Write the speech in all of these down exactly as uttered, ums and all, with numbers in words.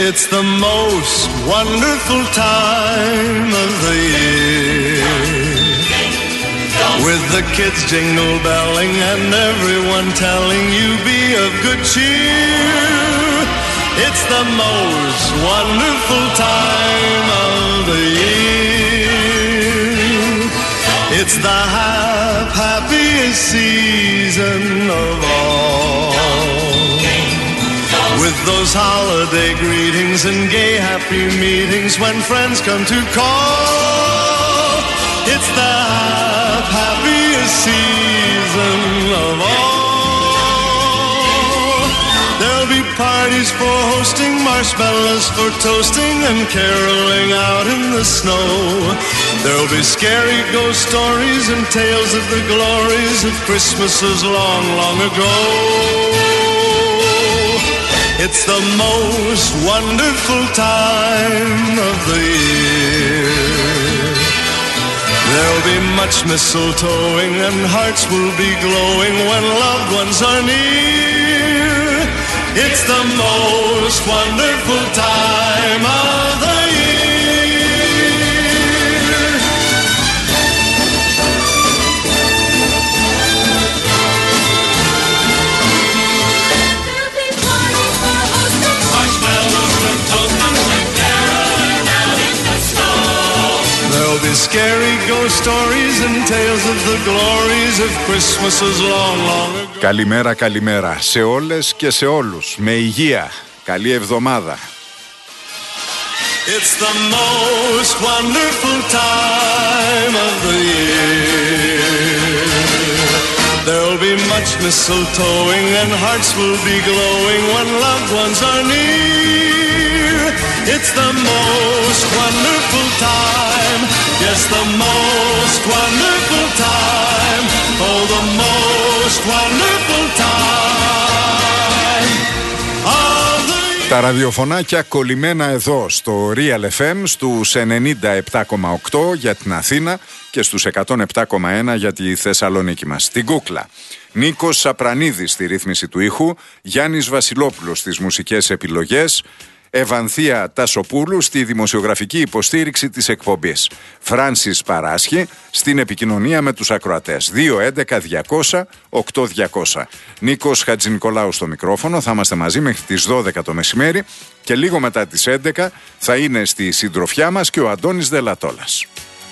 It's the most wonderful time of the year, with the kids jingle belling and everyone telling you be of good cheer. It's the most wonderful time of the year. It's the hap- happiest season of all, with those holiday greetings and gay happy meetings when friends come to call. It's the happiest season of all. There'll be parties for hosting, marshmallows for toasting, and caroling out in the snow. There'll be scary ghost stories and tales of the glories of Christmases long, long ago. It's the most wonderful time of the year. There'll be much mistletoeing and hearts will be glowing when loved ones are near. It's the most wonderful time of the year. There'll be parties for hosting, Marshmallows for toasting and caroling out in the snow. There'll be scary ghost stories and tales of the glories of Christmases long, long ago. Καλημέρα, καλημέρα σε όλες και σε όλους. Με υγεία. Καλή εβδομάδα. It's the most wonderful time of the year. There'll be much mistletoeing and hearts will be glowing when loved ones are near. It's the most wonderful time. Yes, the most wonderful time. Oh, the most wonderful time of the year. Τα ραδιοφωνάκια κολλημένα εδώ στο Real εφ εμ στους ενενήντα επτά κόμμα οκτώ για την Αθήνα και στους εκατόν επτά κόμμα ένα για τη Θεσσαλονίκη μας. Την κούκλα. Νίκος Σαπρανίδης στη ρύθμιση του ήχου, Γιάννης Βασιλόπουλος στις μουσικές επιλογές, Ευανθία Τασοπούλου στη δημοσιογραφική υποστήριξη της εκπομπής. Φράνσις Παράσχη στην επικοινωνία με τους ακροατές. δύο έντεκα διακόσια οκτώ διακόσια. Νίκος Χατζηνικολάου στο μικρόφωνο. Θα είμαστε μαζί μέχρι τις δώδεκα το μεσημέρι και λίγο μετά τις έντεκα θα είναι στη συντροφιά μας και ο Αντώνης Δελατόλας.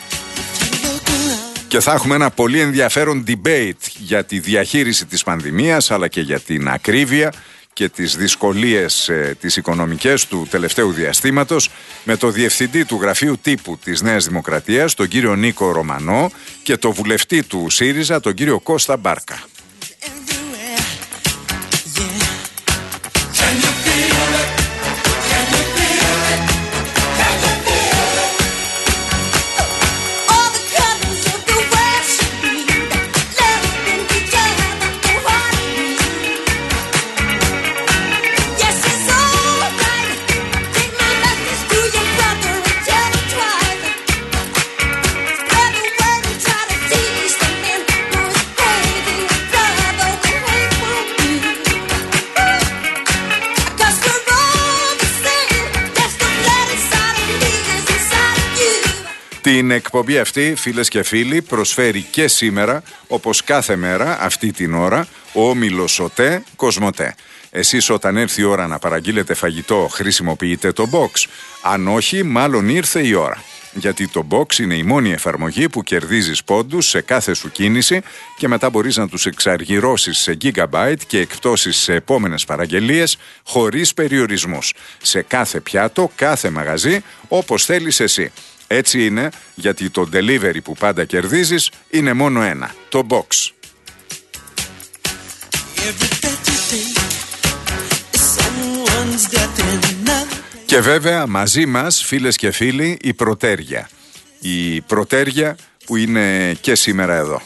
Και θα έχουμε ένα πολύ ενδιαφέρον debate για τη διαχείριση της πανδημίας αλλά και για την ακρίβεια και τις δυσκολίες ε, τις οικονομικές του τελευταίου διαστήματος με το διευθυντή του Γραφείου Τύπου της Νέας Δημοκρατίας, τον κύριο Νίκο Ρωμανό, και το βουλευτή του ΣΥΡΙΖΑ, τον κύριο Κώστα Μπάρκα. Την εκπομπή αυτή, φίλες και φίλοι, προσφέρει και σήμερα, όπως κάθε μέρα, αυτή την ώρα, ο όμιλος ΟΤΕ Κοσμοτέ. Εσείς όταν έρθει η ώρα να παραγγείλετε φαγητό, χρησιμοποιείτε το box. Αν όχι, μάλλον ήρθε η ώρα. Γιατί το box είναι η μόνη εφαρμογή που κερδίζεις πόντους σε κάθε σου κίνηση και μετά μπορείς να τους εξαργυρώσεις σε gigabyte και εκπτώσεις σε επόμενες παραγγελίες χωρίς περιορισμούς. Σε κάθε πιάτο, κάθε μαγαζί, όπως θέλεις εσύ. Έτσι είναι, γιατί το delivery που πάντα κερδίζεις είναι μόνο ένα, το box. Και βέβαια μαζί μας, φίλες και φίλοι, η Πρωτέρια. Η Πρωτέρια που είναι και σήμερα εδώ.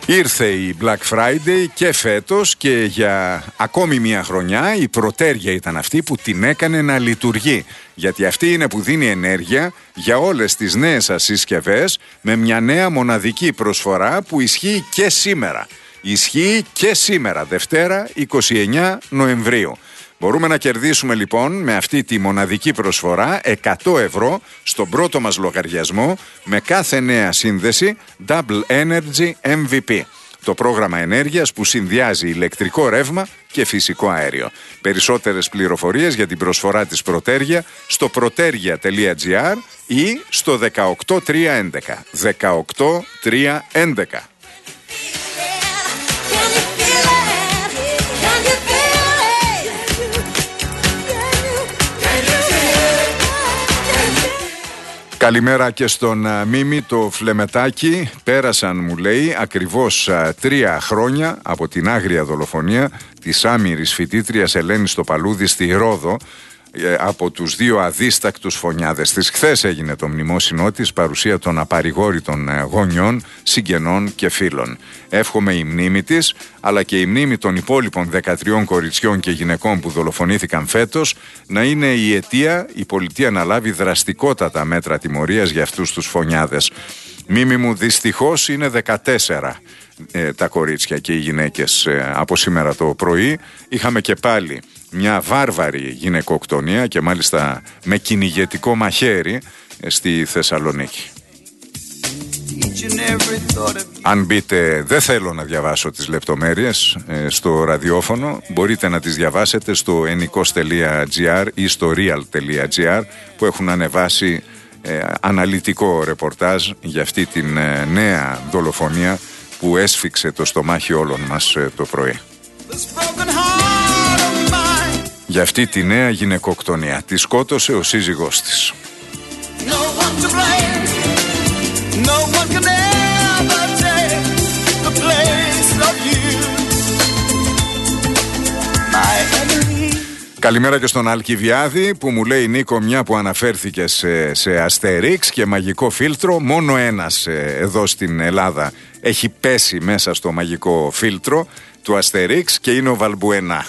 Ήρθε η Black Friday και φέτος και για ακόμη μια χρονιά η Πρωτέρια ήταν αυτή που την έκανε να λειτουργεί. Γιατί αυτή είναι που δίνει ενέργεια για όλες τις νέες σας συσκευές με μια νέα μοναδική προσφορά που ισχύει και σήμερα. Ισχύει και σήμερα, Δευτέρα είκοσι εννέα Νοεμβρίου. Μπορούμε να κερδίσουμε λοιπόν με αυτή τη μοναδική προσφορά εκατό ευρώ στον πρώτο μας λογαριασμό με κάθε νέα σύνδεση Double Energy εμ βι πι. Το πρόγραμμα ενέργειας που συνδυάζει ηλεκτρικό ρεύμα και φυσικό αέριο. Περισσότερες πληροφορίες για την προσφορά της Πρωτέρια στο protergia τελεία gr ή στο δεκαοκτώ τριακόσια έντεκα. δεκαοκτώ τριακόσια έντεκα. Καλημέρα και στον α, Μίμη το Φλεμετάκι. Πέρασαν, μου λέει, ακριβώς α, τρία χρόνια από την άγρια δολοφονία της άμυρης φοιτήτριας Ελένης στο Παλούδι στη Ρόδο ε, από τους δύο αδίστακτους φωνιάδες της. Χθες έγινε το μνημόσυνό της, παρουσία των απαρηγόρητων ε, γονιών, συγγενών και φίλων. Εύχομαι η μνήμη της, αλλά και η μνήμη των υπόλοιπων δεκατριών κοριτσιών και γυναικών που δολοφονήθηκαν φέτος, να είναι η αιτία η πολιτεία να λάβει δραστικότατα μέτρα τιμωρίας για αυτούς τους φωνιάδες. Μίμη μου, δυστυχώς είναι δεκατέσσερα ε, τα κορίτσια και οι γυναίκες ε, από σήμερα το πρωί. Είχαμε και πάλι μια βάρβαρη γυναικοκτονία και μάλιστα με κυνηγετικό μαχαίρι ε, στη Θεσσαλονίκη. Αν μπείτε, δεν θέλω να διαβάσω τις λεπτομέρειες ε, στο ραδιόφωνο, μπορείτε να τις διαβάσετε στο ενικός τελεία gr ή στο real τελεία gr που έχουν ανεβάσει ε, αναλυτικό ρεπορτάζ για αυτή την ε, νέα δολοφονία που έσφιξε το στομάχι όλων μας ε, το πρωί. Για αυτή τη νέα γυναικοκτονία τη σκότωσε ο σύζυγός της. No one can ever take the place of you, my enemy. Καλημέρα και στον Αλκιβιάδη που μου λέει, Νίκο, μια που αναφέρθηκε σε, σε Αστέριξ και μαγικό φίλτρο, μόνο ένας ε, εδώ στην Ελλάδα έχει πέσει μέσα στο μαγικό φίλτρο του Αστέριξ και είναι ο Βαλμπουενά.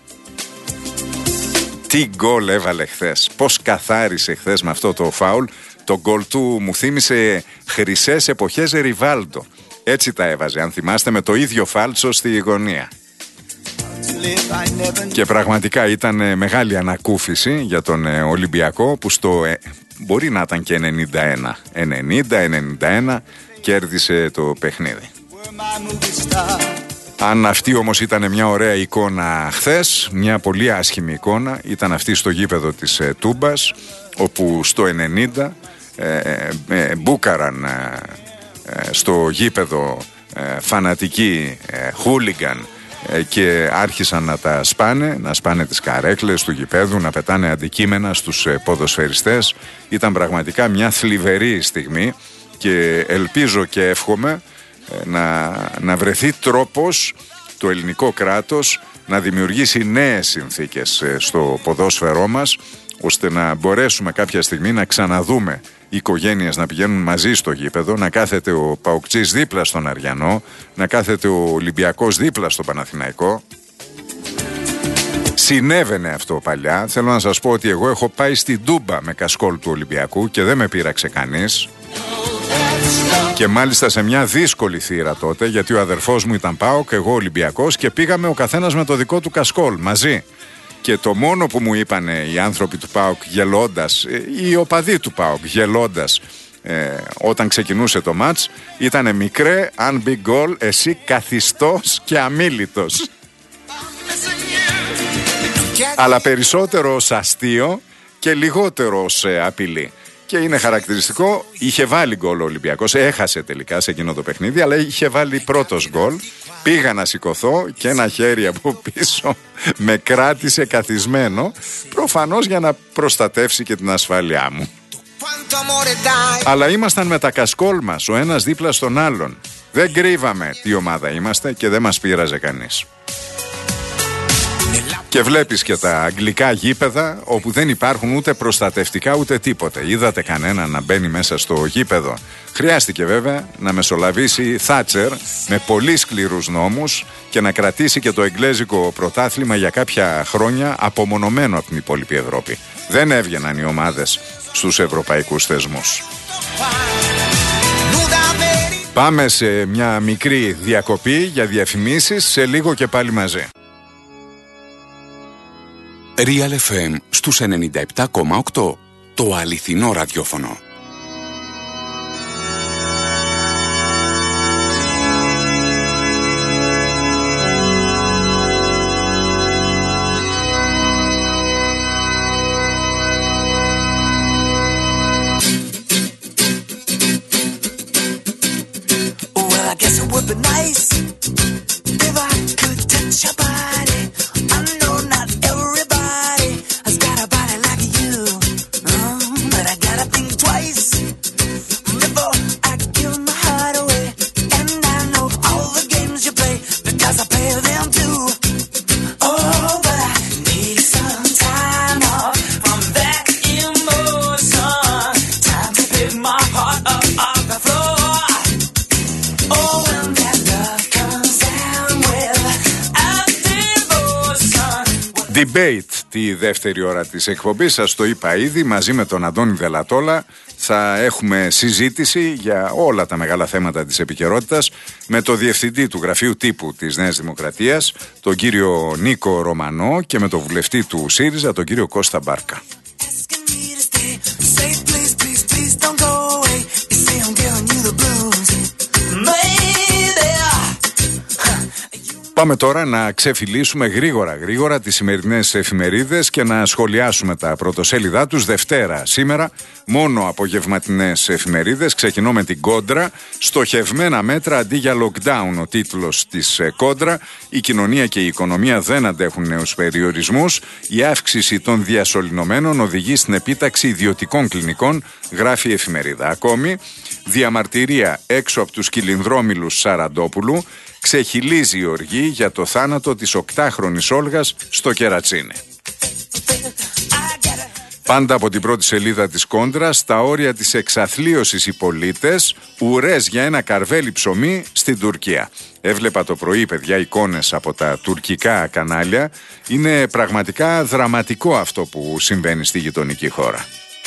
Τι γκολ έβαλε χθες, πως καθάρισε χθες με αυτό το φάουλ. Το γκολ του μου θύμισε χρυσές εποχές Ριβάλντο. Έτσι τα έβαζε, αν θυμάστε, με το ίδιο φάλτσο στη γωνία. Και πραγματικά ήταν μεγάλη ανακούφιση για τον Ολυμπιακό που στο ε, μπορεί να ήταν και ενενήντα ένα ενενήντα ενενήντα ένα κέρδισε το παιχνίδι. Αν αυτή όμως ήταν μια ωραία εικόνα χθες, μια πολύ άσχημη εικόνα ήταν αυτή στο γήπεδο της ε, Τούμπας, όπου στο ενενήντα ε, ε, μπούκαραν ε, ε, στο γήπεδο ε, φανατικοί ε, χούλιγκαν ε, και άρχισαν να τα σπάνε, να σπάνε τις καρέκλες του γηπέδου, να πετάνε αντικείμενα στους ε, ποδοσφαιριστές. Ήταν πραγματικά μια θλιβερή στιγμή και ελπίζω και εύχομαι ε, να, να βρεθεί τρόπος το ελληνικό κράτος να δημιουργήσει νέες συνθήκες ε, στο ποδόσφαιρό μας, ώστε να μπορέσουμε κάποια στιγμή να ξαναδούμε οι οικογένειες να πηγαίνουν μαζί στο γήπεδο, να κάθεται ο Παοκτσής δίπλα στον Αριανό, να κάθεται ο Ολυμπιακός δίπλα στο Παναθηναϊκό. Συνέβαινε αυτό παλιά. Θέλω να σας πω ότι εγώ έχω πάει στην Τούμπα με κασκόλ του Ολυμπιακού και δεν με πείραξε κανείς. Και μάλιστα σε μια δύσκολη θύρα τότε, γιατί ο αδερφός μου ήταν ΠΑΟΚ, εγώ Ολυμπιακός, και πήγαμε ο καθένας με το δικό του κασκόλ μαζί. Και το μόνο που μου είπανε οι άνθρωποι του ΠΑΟΚ γελώντας, οι οπαδοί του ΠΑΟΚ γελώντας ε, όταν ξεκινούσε το μάτς, ήτανε, μικρέ, αν μπει γκολ, εσύ καθιστός και αμίλητος. Αλλά περισσότερο ως αστείο και λιγότερο ως ε, απειλή. Και είναι χαρακτηριστικό, είχε βάλει γκολ ο Ολυμπιακός, έχασε τελικά σε εκείνο το παιχνίδι, αλλά είχε βάλει πρώτος γκολ. Πήγα να σηκωθώ και ένα χέρι από πίσω με κράτησε καθισμένο, προφανώς για να προστατεύσει και την ασφάλειά μου. Αλλά ήμασταν με τα κασκόλ μας, ο ένας δίπλα στον άλλον. Δεν κρύβαμε τι ομάδα είμαστε και δεν μας πείραζε κανείς. Και βλέπεις και τα αγγλικά γήπεδα όπου δεν υπάρχουν ούτε προστατευτικά ούτε τίποτε. Είδατε κανένα να μπαίνει μέσα στο γήπεδο? Χρειάστηκε βέβαια να μεσολαβήσει η Θάτσερ με πολύ σκληρούς νόμους και να κρατήσει και το εγγλέζικο πρωτάθλημα για κάποια χρόνια απομονωμένο από την υπόλοιπη Ευρώπη. Δεν έβγαιναν οι ομάδες στους ευρωπαϊκούς θεσμούς. Πάμε σε μια μικρή διακοπή για διαφημίσεις, σε λίγο και πάλι μαζί. Real εφ εμ στους ενενήντα επτά κόμμα οκτώ, το αληθινό ραδιόφωνο. Debate, τη δεύτερη ώρα της εκπομπής, σας το είπα ήδη, μαζί με τον Αντώνη Δελατόλα θα έχουμε συζήτηση για όλα τα μεγάλα θέματα της επικαιρότητας με το διευθυντή του Γραφείου Τύπου της Νέας Δημοκρατίας, τον κύριο Νίκο Ρωμανό, και με τον βουλευτή του ΣΥΡΙΖΑ, τον κύριο Κώστα Μπάρκα. Πάμε τώρα να ξεφυλίσουμε γρήγορα γρήγορα τις σημερινές εφημερίδες και να σχολιάσουμε τα πρωτοσέλιδά τους. Δευτέρα σήμερα, μόνο απογευματινές εφημερίδες. Ξεκινώ με την Κόντρα. Στοχευμένα μέτρα αντί για lockdown, ο τίτλος της Κόντρα. Η κοινωνία και η οικονομία δεν αντέχουν νέους περιορισμούς. Η αύξηση των διασωληνωμένων οδηγεί στην επίταξη ιδιωτικών κλινικών, γράφει η εφημερίδα. Ακόμη, διαμαρτυρία έξω από τους κυλινδρόμιλους Σαραντόπουλου. Ξεχυλίζει η οργή για το θάνατο της οκτάχρονης Όλγας στο Κερατσίνι. Πάντα από την πρώτη σελίδα της Κόντρα, στα όρια της εξαθλίωσης οι πολίτες, ουρές για ένα καρβέλι ψωμί στην Τουρκία. Έβλεπα το πρωί, παιδιά, εικόνες από τα τουρκικά κανάλια. Είναι πραγματικά δραματικό αυτό που συμβαίνει στη γειτονική χώρα.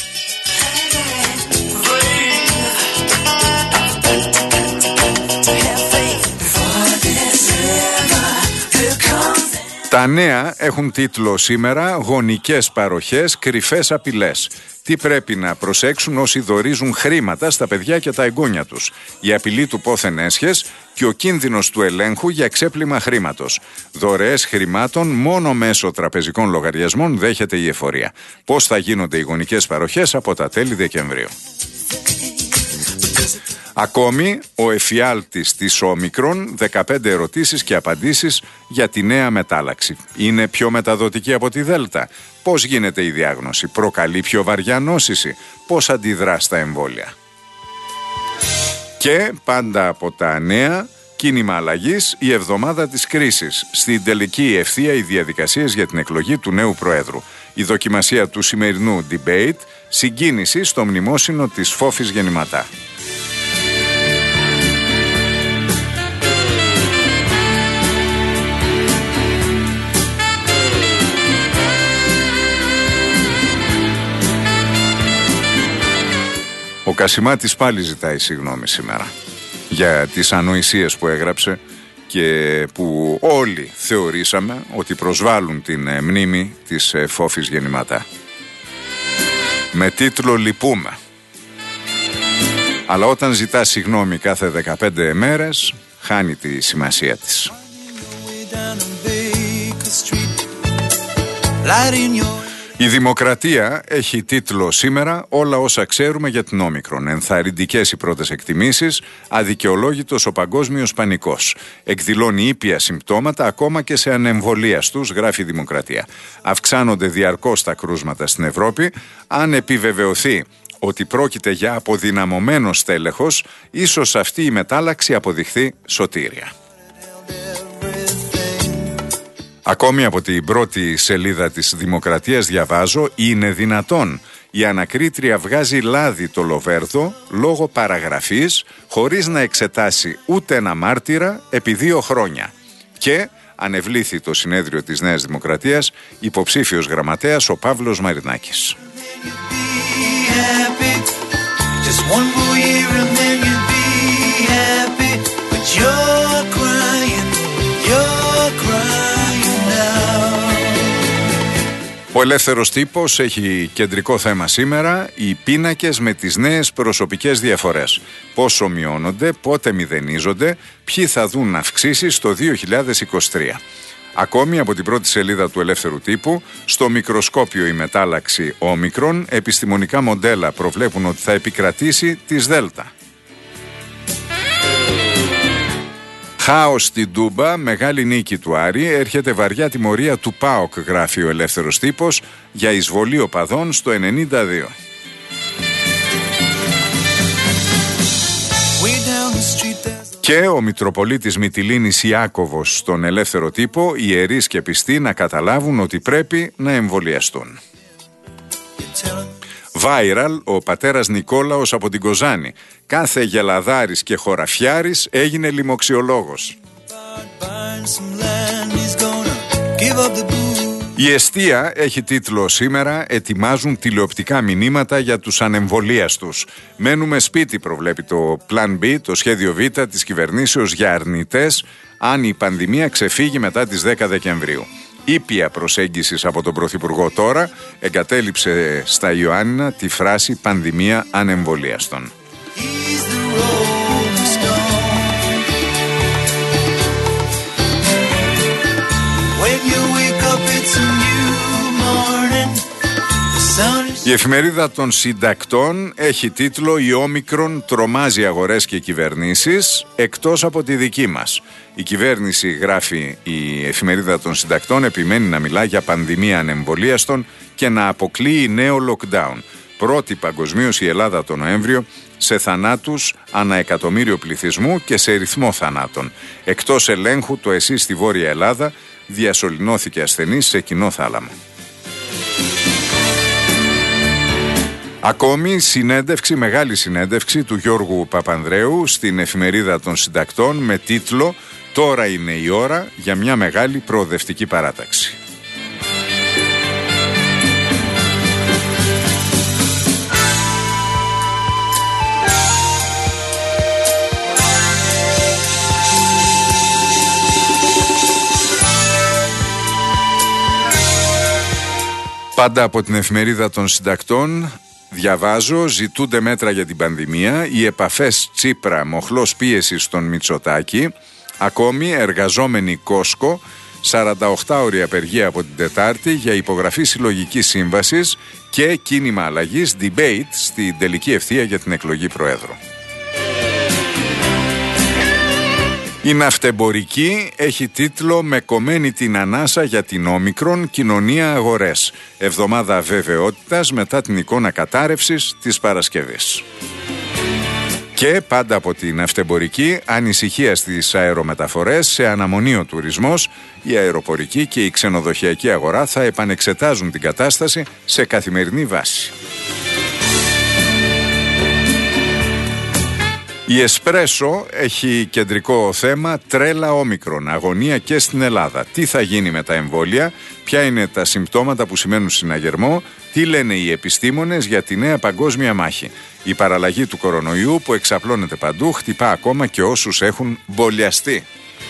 Τα νέα έχουν τίτλο σήμερα «Γονικές παροχές, κρυφές απειλές». Τι πρέπει να προσέξουν όσοι δωρίζουν χρήματα στα παιδιά και τα εγγόνια τους. Η απειλή του πόθεν έσχες και ο κίνδυνος του ελέγχου για ξέπλυμα χρήματος. Δωρεές χρημάτων μόνο μέσω τραπεζικών λογαριασμών δέχεται η εφορία. Πώς θα γίνονται οι γονικές παροχές από τα τέλη Δεκεμβρίου. Ακόμη, ο εφιάλτης της Όμικρον, δεκαπέντε ερωτήσεις και απαντήσεις για τη νέα μετάλλαξη. Είναι πιο μεταδοτική από τη Δέλτα? Πώς γίνεται η διάγνωση? Προκαλεί πιο βαριά νόσηση? Πώς αντιδρά στα εμβόλια? Και πάντα από τα νέα, κίνημα αλλαγής, η εβδομάδα της κρίσης. Στην τελική ευθεία οι διαδικασίες για την εκλογή του νέου Προέδρου. Η δοκιμασία του σημερινού debate, συγκίνηση στο μνημόσυνο της Φόφης Γεννηματά. Ο Κασιμάτης πάλι ζητάει συγγνώμη σήμερα για τις ανοησίες που έγραψε και που όλοι θεωρήσαμε ότι προσβάλλουν την μνήμη της Φόφης Γεννηματά. Με τίτλο «Λυπούμε». Αλλά όταν ζητά συγγνώμη κάθε δεκαπέντε μέρες, χάνει τη σημασία της. Η Δημοκρατία έχει τίτλο σήμερα «Όλα όσα ξέρουμε για την Όμικρον». Ενθαρρυντικές οι πρώτες εκτιμήσεις, αδικαιολόγητος ο παγκόσμιος πανικός. Εκδηλώνει ήπια συμπτώματα ακόμα και σε ανεμβολίαστους, γράφει η Δημοκρατία. Αυξάνονται διαρκώς τα κρούσματα στην Ευρώπη. Αν επιβεβαιωθεί ότι πρόκειται για αποδυναμωμένο στέλεχος, ίσως αυτή η μετάλλαξη αποδειχθεί σωτήρια. Ακόμη από την πρώτη σελίδα της Δημοκρατίας διαβάζω: είναι δυνατόν η ανακρίτρια βγάζει λάδι το Λοβέρδο λόγω παραγραφής χωρίς να εξετάσει ούτε ένα μάρτυρα επί δύο χρόνια. Και ανεβλήθη το συνέδριο της Νέας Δημοκρατίας υποψήφιος γραμματέας ο Παύλος Μαρινάκης. Ο Ελεύθερος Τύπος έχει κεντρικό θέμα σήμερα οι πίνακες με τις νέες προσωπικές διαφορές. Πόσο μειώνονται, πότε μηδενίζονται, ποιοι θα δουν αυξήσεις το δύο χιλιάδες είκοσι τρία. Ακόμη από την πρώτη σελίδα του Ελεύθερου Τύπου, στο μικροσκόπιο η μετάλλαξη όμικρον, επιστημονικά μοντέλα προβλέπουν ότι θα επικρατήσει της Δέλτα. Χάος στην Τούμπα, μεγάλη νίκη του Άρη, έρχεται βαριά τιμωρία του ΠΑΟΚ, γράφει ο Ελεύθερος Τύπος, για εισβολή οπαδών στο ενενήντα δύο. Και ο Μητροπολίτης Μυτιλήνης Ιάκωβος στον Ελεύθερο Τύπο, οι ιερείς και πιστοί να καταλάβουν ότι πρέπει να εμβολιαστούν. Viral, ο πατέρας Νικόλαος από την Κοζάνη. Κάθε γελαδάρης και χωραφιάρης έγινε λοιμοξιολόγος. Η Εστία έχει τίτλο σήμερα «Ετοιμάζουν τηλεοπτικά μηνύματα για τους ανεμβολίαστους». Μένουμε σπίτι, προβλέπει το Plan B, το σχέδιο Β της κυβερνήσεως για αρνητές, αν η πανδημία ξεφύγει μετά τις δέκα Δεκεμβρίου. Ήπια προσέγγισης από τον Πρωθυπουργό τώρα, εγκατέλειψε στα Ιωάννινα τη φράση «πανδημία ανεμβολίαστων». Η εφημερίδα των συντακτών έχει τίτλο «Η Όμικρον τρομάζει αγορές και κυβερνήσεις εκτός από τη δική μας». Η κυβέρνηση, γράφει η εφημερίδα των συντακτών, επιμένει να μιλά για πανδημία ανεμβολίαστων και να αποκλείει νέο lockdown. Πρώτη παγκοσμίως η Ελλάδα το Νοέμβριο σε θανάτους ανά εκατομμύριο πληθυσμού και σε ρυθμό θανάτων. Εκτός ελέγχου το ΕΣΥ στη Βόρεια Ελλάδα διασωληνώθηκε ασθενής σε κοινό θάλαμο. Ακόμη συνέντευξη, μεγάλη συνέντευξη του Γιώργου Παπανδρέου στην εφημερίδα των συντακτών με τίτλο «Τώρα είναι η ώρα για μια μεγάλη προοδευτική παράταξη». Πάντα από την εφημερίδα των συντακτών διαβάζω: ζητούνται μέτρα για την πανδημία, οι επαφές Τσίπρα μοχλός πίεσης στον Μητσοτάκη. Ακόμη εργαζόμενοι Κόσκο, σαρανταοκτάωρη απεργία από την Τετάρτη για υπογραφή συλλογικής σύμβασης και κίνημα αλλαγής debate στην τελική ευθεία για την εκλογή Προέδρου. Η ναυτεμπορική έχει τίτλο «Με κομμένη την ανάσα για την Όμικρον, κοινωνία αγορές». Εβδομάδα βεβαιότητας μετά την εικόνα κατάρρευσης της Παρασκευής. Και πάντα από την ναυτεμπορική, ανησυχία στις αερομεταφορές, σε αναμονή ο τουρισμός, η αεροπορική και η ξενοδοχειακή αγορά θα επανεξετάζουν την κατάσταση σε καθημερινή βάση. Η Εσπρέσο έχει κεντρικό θέμα τρέλα όμικρον, αγωνία και στην Ελλάδα. Τι θα γίνει με τα εμβόλια, ποια είναι τα συμπτώματα που σημαίνουν συναγερμό, τι λένε οι επιστήμονες για τη νέα παγκόσμια μάχη. Η παραλλαγή του κορονοϊού που εξαπλώνεται παντού χτυπά ακόμα και όσους έχουν μπολιαστεί.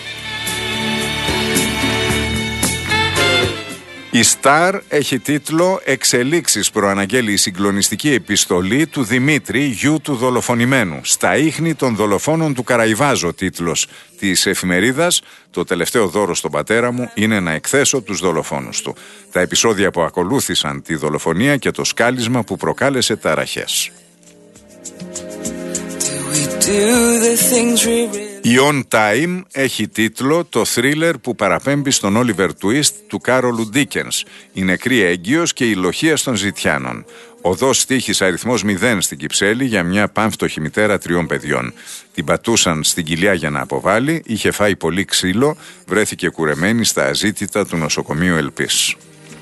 Η Σταρ έχει τίτλο «Εξελίξεις προαναγγέλει η συγκλονιστική επιστολή του Δημήτρη, γιου του δολοφονημένου. Στα ίχνη των δολοφόνων του Καραϊβάζο», τίτλος της εφημερίδας. «Το τελευταίο δώρο στον πατέρα μου είναι να εκθέσω τους δολοφόνους του». Τα επεισόδια που ακολούθησαν τη δολοφονία και το σκάλισμα που προκάλεσε ταραχές. Η On Time έχει τίτλο το θρίλερ που παραπέμπει στον Oliver Twist του Κάρολου Ντίκενς. Η νεκρή έγκυος και η λοχεία των ζητιάνων. Οδός στίχης αριθμός μηδέν στην Κυψέλη για μια πάμφτωχη μητέρα τριών παιδιών. Την πατούσαν στην κοιλιά για να αποβάλει, είχε φάει πολύ ξύλο, βρέθηκε κουρεμένη στα αζήτητα του νοσοκομείου Ελπής.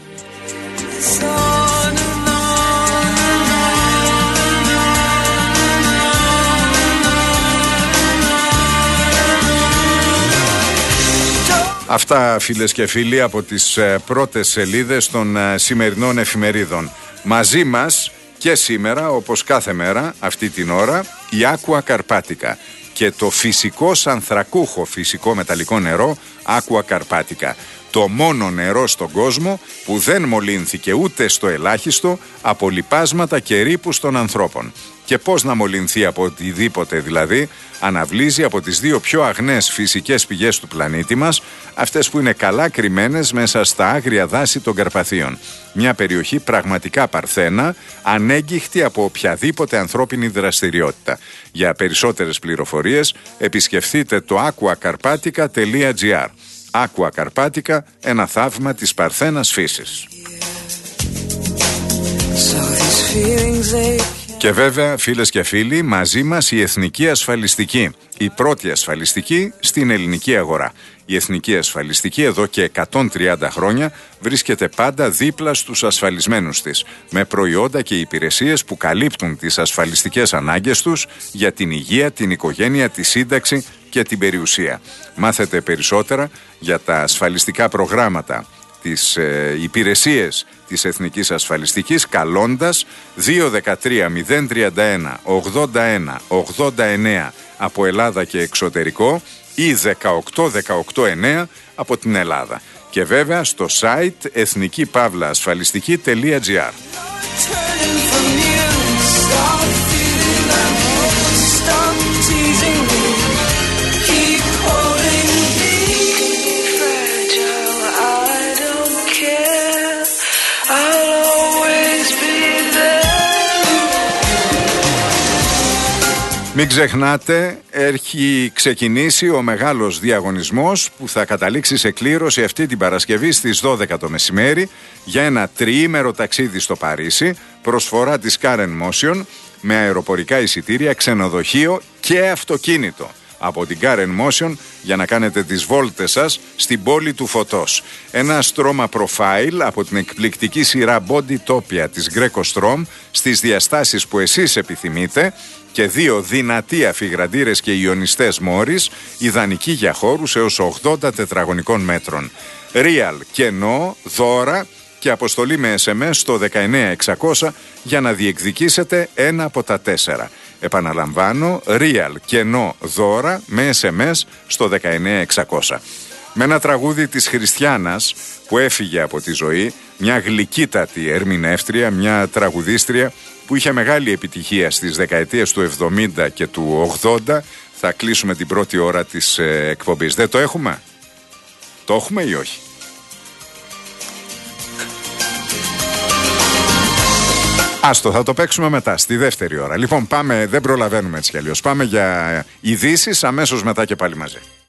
Αυτά, φίλες και φίλοι, από τις πρώτες σελίδες των σημερινών εφημερίδων. Μαζί μας και σήμερα, όπως κάθε μέρα αυτή την ώρα, η Aqua Carpatica και το φυσικό ανθρακούχο φυσικό μεταλλικό νερό Aqua Carpatica. Το μόνο νερό στον κόσμο που δεν μολύνθηκε ούτε στο ελάχιστο από λιπάσματα και ρήπους των ανθρώπων. Και πώς να μολυνθεί από οτιδήποτε δηλαδή, αναβλύζει από τις δύο πιο αγνές φυσικές πηγές του πλανήτη μας, αυτές που είναι καλά κρυμμένες μέσα στα άγρια δάση των Καρπαθίων. Μια περιοχή πραγματικά παρθένα, ανέγκυχτη από οποιαδήποτε ανθρώπινη δραστηριότητα. Για περισσότερες πληροφορίες επισκεφθείτε το aquacarpatica τελεία gr. Aqua Carpatica, ένα θαύμα της παρθένας φύσης. Και βέβαια, φίλες και φίλοι, μαζί μας η Εθνική Ασφαλιστική. Η πρώτη ασφαλιστική στην ελληνική αγορά. Η Εθνική Ασφαλιστική εδώ και εκατόν τριάντα χρόνια βρίσκεται πάντα δίπλα στους ασφαλισμένους της, με προϊόντα και υπηρεσίες που καλύπτουν τις ασφαλιστικές ανάγκες τους για την υγεία, την οικογένεια, τη σύνταξη και την περιουσία. Μάθετε περισσότερα για τα ασφαλιστικά προγράμματα, τις ε, υπηρεσίες της Εθνικής Ασφαλιστικής καλώντας δύο ένα τρία μηδέν τρία ένα ογδόντα ένα ογδόντα εννέα από Ελλάδα και εξωτερικό ή δεκαοκτώ δεκαοκτώ εννέα από την Ελλάδα. Και βέβαια στο site εθνική παύλα ασφαλιστική τελεία gr. Μην ξεχνάτε, έχει ξεκινήσει ο μεγάλος διαγωνισμός που θα καταλήξει σε κλήρωση αυτή την Παρασκευή στις δώδεκα το μεσημέρι για ένα τριήμερο ταξίδι στο Παρίσι, προσφορά της Karen Motion με αεροπορικά εισιτήρια, ξενοδοχείο και αυτοκίνητο από την Karen Motion για να κάνετε τις βόλτες σας στην πόλη του φωτός. Ένα στρώμα profile από την εκπληκτική σειρά Bodytopia της Greco Strom στις διαστάσεις που εσείς επιθυμείτε και δύο δυνατοί αφιγραντήρες και ιονιστές μόρις, ιδανικοί για χώρους έως ογδόντα τετραγωνικών μέτρων. Real, κενό, δώρα και αποστολή με ες εμ ες στο δεκαεννέα εξακόσια για να διεκδικήσετε ένα από τα τέσσερα. Επαναλαμβάνω, real, κενό, δώρα με ες εμ ες στο δεκαεννέα εξακόσια. Με ένα τραγούδι της Χριστιάνας που έφυγε από τη ζωή, μια γλυκύτατη ερμηνεύτρια, μια τραγουδίστρια που είχε μεγάλη επιτυχία στις δεκαετίες του εβδομήντα και του ογδόντα, θα κλείσουμε την πρώτη ώρα της ε, εκπομπής. Δεν το έχουμε? Το έχουμε ή όχι? Άστο, θα το παίξουμε μετά, στη δεύτερη ώρα. Λοιπόν, πάμε, δεν προλαβαίνουμε έτσι κι αλλιώς. Πάμε για ειδήσεις, αμέσως μετά και πάλι μαζί.